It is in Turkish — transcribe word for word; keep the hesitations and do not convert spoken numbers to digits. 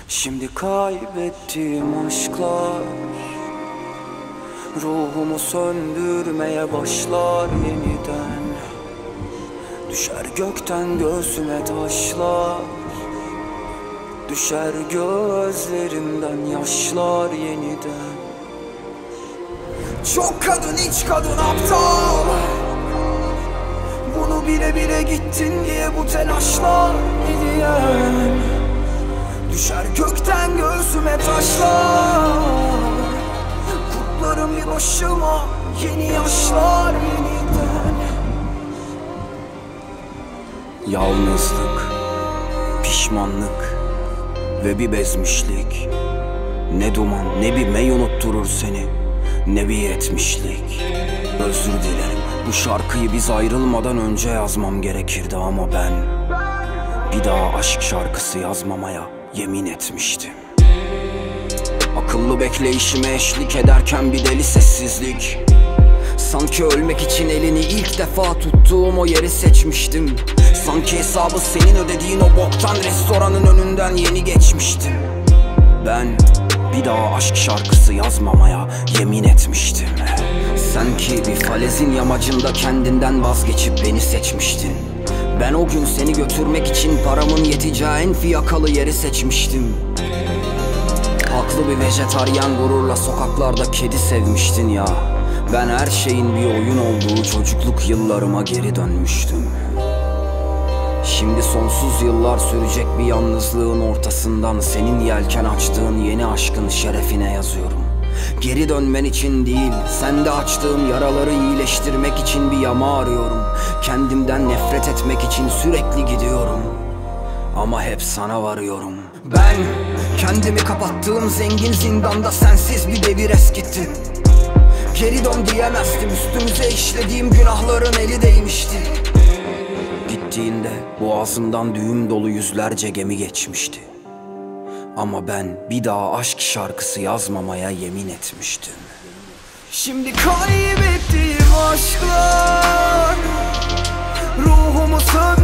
Şimdi kaybettiğim aşklar ruhumu söndürmeye başlar yeniden. Düşer gökten göğsüme taşlar, düşer gözlerimden yaşlar yeniden. Çok kadın iç kadın aptal, bunu bile bile gittin diye bu telaşlar diyen. Düşer gökten göğsüme taşlar, kutlarım bir başıma yeni yaşlar yeniden. Yalnızlık, pişmanlık ve bir bezmişlik. Ne duman ne bir mey unutturur seni, ne bir yetmişlik. Özür dilerim, bu şarkıyı biz ayrılmadan önce yazmam gerekirdi ama ben bir daha aşk şarkısı yazmamaya yemin etmiştim. Akıllı bekleyişime eşlik ederken bir deli sessizlik. Sanki ölmek için elini ilk defa tuttuğum o yeri seçmiştim. Sanki hesabı senin ödediğin o boktan restoranın önünden yeni geçmiştim. Ben bir daha aşk şarkısı yazmamaya yemin etmiştim. Sen ki bir falezin yamacında kendinden vazgeçip beni seçmiştin. Ben o gün seni götürmek için paramın yeteceği en fiyakalı yeri seçmiştim. Haklı bir vejetaryen gururla sokaklarda kedi sevmiştin ya. Ben her şeyin bir oyun olduğu çocukluk yıllarıma geri dönmüştüm. Şimdi sonsuz yıllar sürecek bir yalnızlığın ortasından senin yelken açtığın yeni aşkın şerefine yazıyorum. Geri dönmen için değil, sende açtığım yaraları iyileştirmek için bir yama arıyorum. Kendimden nefret etmek için sürekli gidiyorum ama hep sana varıyorum. Ben kendimi kapattığım zengin zindanda sensiz bir devir eskittim. Geri dön diyemezdim, üstümüze işlediğim günahların eli değmişti. Gittiğinde boğazımdan düğüm dolu yüzlerce gemi geçmişti. Ama ben bir daha aşk şarkısı yazmamaya yemin etmiştim. Şimdi kaybettiğim aşklar ruhumu söndürdü.